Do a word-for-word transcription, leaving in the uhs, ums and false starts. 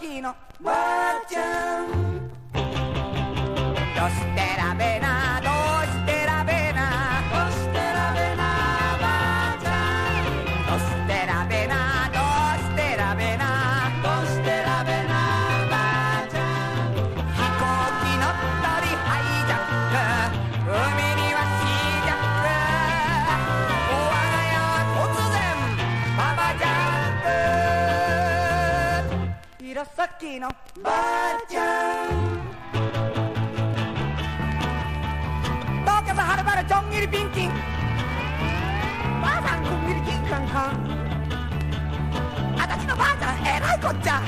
きのばあちゃん、どうしてラベナどうしてラベナどうしてラベナばあちゃん、どうしてラベナどうしてラベナどうしてラベナばあちゃん、飛行機乗ったりハイジャック、海にはシージャック、我が家は突然パパジャンプ、弘前のばあちゃん、東京はるばるちょんぎりピンキン、ばあさんくんぎりキンカンカン、あたしのばあちゃんえらいこっちゃ。